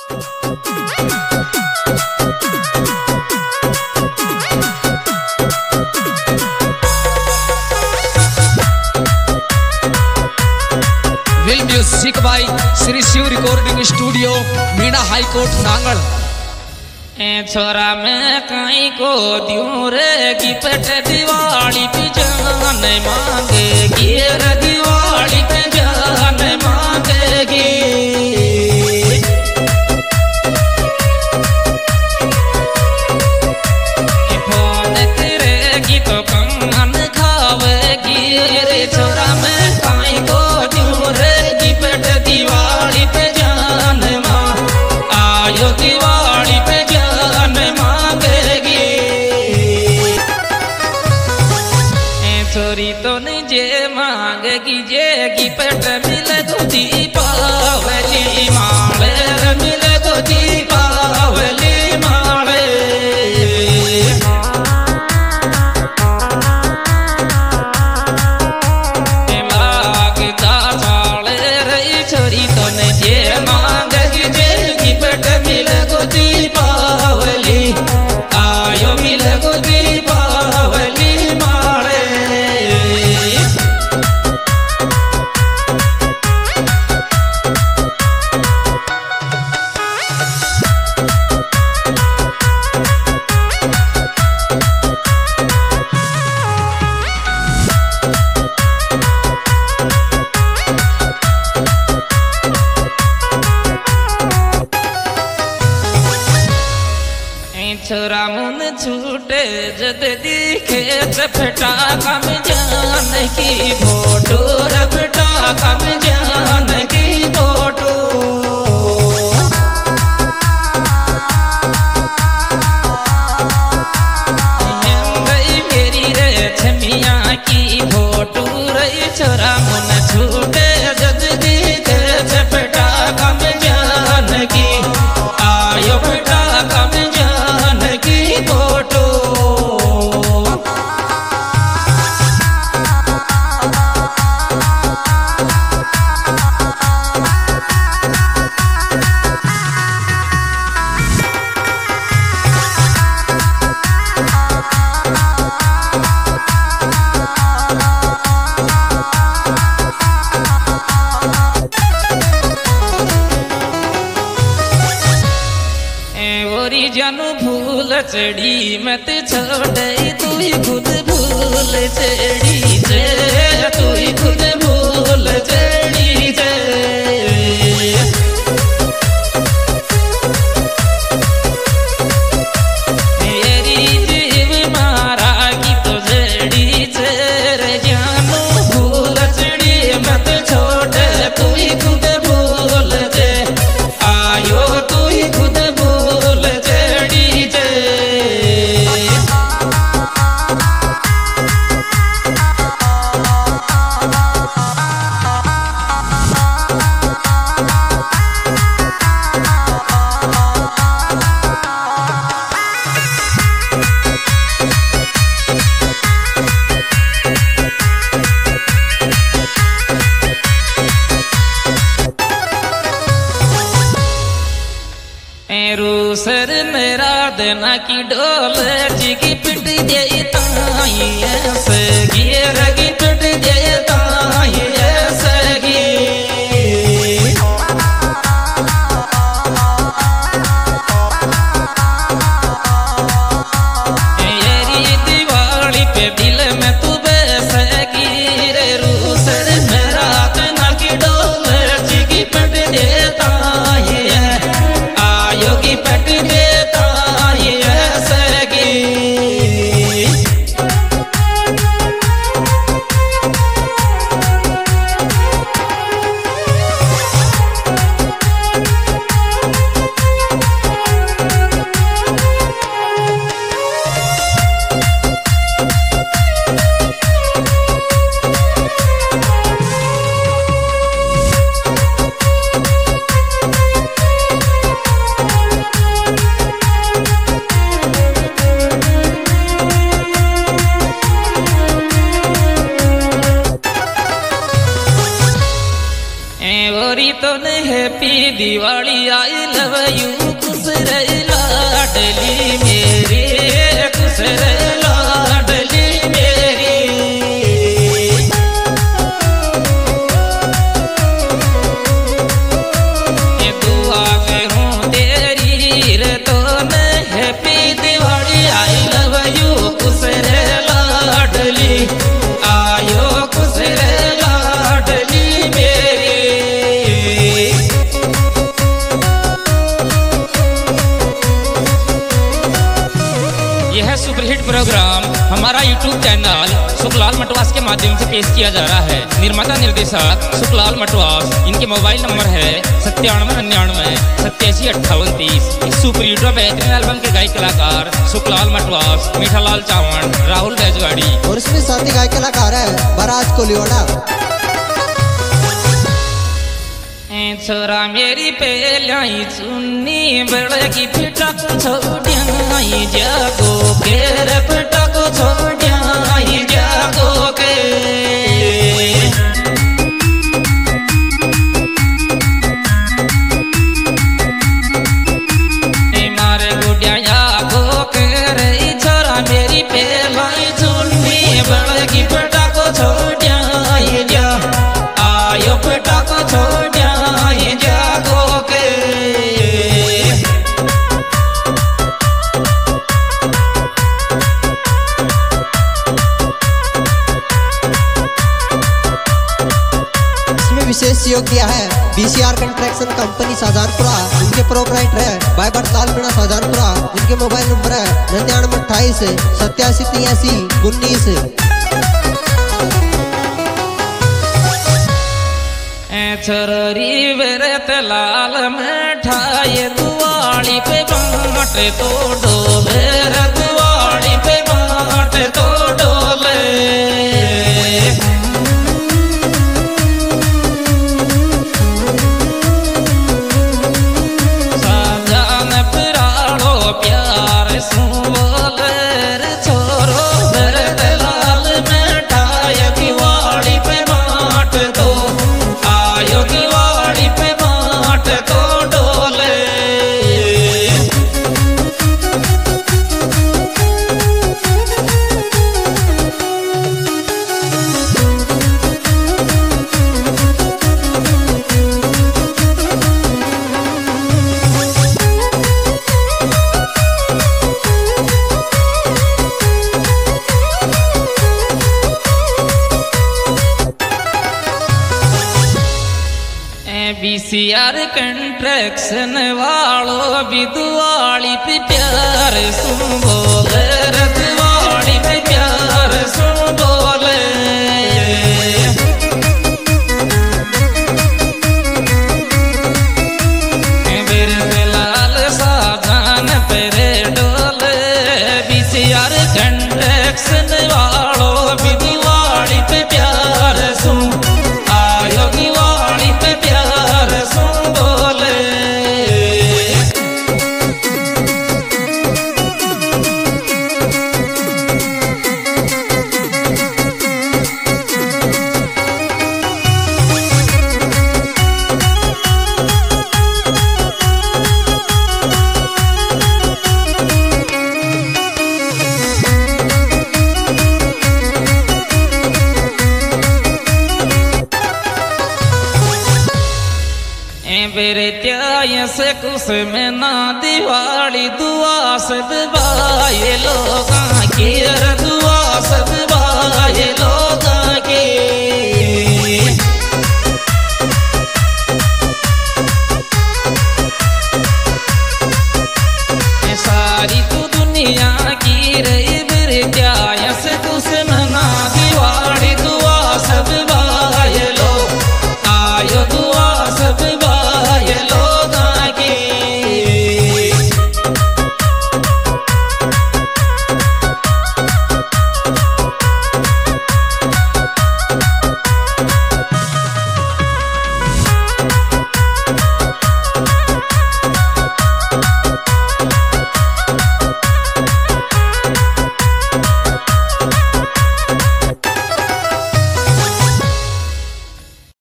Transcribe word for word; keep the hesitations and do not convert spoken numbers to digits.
Will music by Shri Shiv recording studio Meena high court Nangal. ए छोरा मैं काई को द्यूं रे गिफ्ट दिवाली पे जान मांगेगी रे दिवाली पे जान मांगेगी। फोन करेगी तो कान खावेगी रे छोरा मैं काई को द्यूं रे गिफ्ट दिवाली पे जान मां आयो दिवाली पे छोरी तो नहीं जे मांगेगी जे गिफ्ट मिले तो दीपावली माले मिले तो दीपावली माले। लागता साले रही छोरी तो नहीं जे मांगेगी जे गिफ्ट मिले तो दीपावली आयो मिले तो दीपावली माले। छोरा मुन छूटे जद दिखे रफटा कम जान की फोटो रफटा कम जान की फोटो। मेरी रे छमिया की फोटो रही छोरा मुन छूटे जद दिखे रफटा कम जान की आयो बेटा कम जान की फोटो। जानू भूल चढ़ी मत छोड़े तू ही खुद भूल चढ़ी जे तू ही खुद भूल चढ़ी जे। मेरी जीव मारा की तो जड़ी रे जानू भूल चढ़ी मत छोड़े तू ही खुद भूल जे आयो तू ही खुद सर मेरा देना की डोल जिगी पिट दे ताई ऐसे गिर की पिट दे ताई ऐसे गी। येरी दिवाली पे दिल में तू बैसेगी रे रू सर मेरा देना की डोल जिगी पिट दे ताई आयो की पट देता ये सगी। Happy Diwali I love you खुश रहे लाडली मेरी खुश रहे लाडली मेरी ये दुआ करूं तेरी रे तो न happy Diwali I love you खुश रहे लाडली आयो खुश रहे लाडली मेरी। यह सुपरहिट प्रोग्राम हमारा यूट्यूब चैनल सुखलाल मटवास के माध्यम से पेश किया जा रहा है। निर्माता निर्देशक सुखलाल मटवास, इनके मोबाइल नंबर है सत्तानवे निन्यानवे सत्तासी अट्ठावन तीस। इस सुपरहिट बेहतरीन एल्बम के गायक कलाकार सुखलाल मटवास, मीठालाल चावण, राहुल बैजवाड़ी और इसमें साथी गायक कलाकार है बराज कोलिवाड़ा। छोरा मेरी पहलाई चुन्नी बड़की पिटा को छोड़ियाई जागो के रे पिटा को छोड़ियाई जागो के मारे गुडिया जागो के रे छोरा मेरी पहलाई चुन्नी बड़की पिटा को छोड़ियाई जा आयो पिटा को छोड़ विशेष सहयोग दिया है बीसीआर कंस्ट्रक्शन कंपनी शाहजहानपुरा, इनके प्रोपराइटर है भाई बटलाल मीणा शाहजहानपुरा। इनके मोबाइल नंबर है निन्यानवे अट्ठाईस सत्तासी तिरासी उन्नीस। छोरी बरत लाल मिठाई दुआली पे बाँटे तो डोले दुआली पे बाँटे तो डोले साजान पिराड़ो प्यार सुबोले छोरो बरत लाल मिठाई दिवाली पे बाँटे तो दिवाली पे बाँट तो डोले। बीसीआर कंस्ट्रक्शन वालों भी दुआली पे प्यार सुन बोले दिवाली पे प्यार सुन बोले मेरे लाल साजान पेरे डोले बीसीआर कंस्ट्रक्शन वालों भी दिवाली पे प्यार सुन आयो दिवाली पे प्यार सुन बोले। बेरे त्याय से कुछ में ना दिवाली दुआ सब बाये लोग की दुआ सब बाये लोग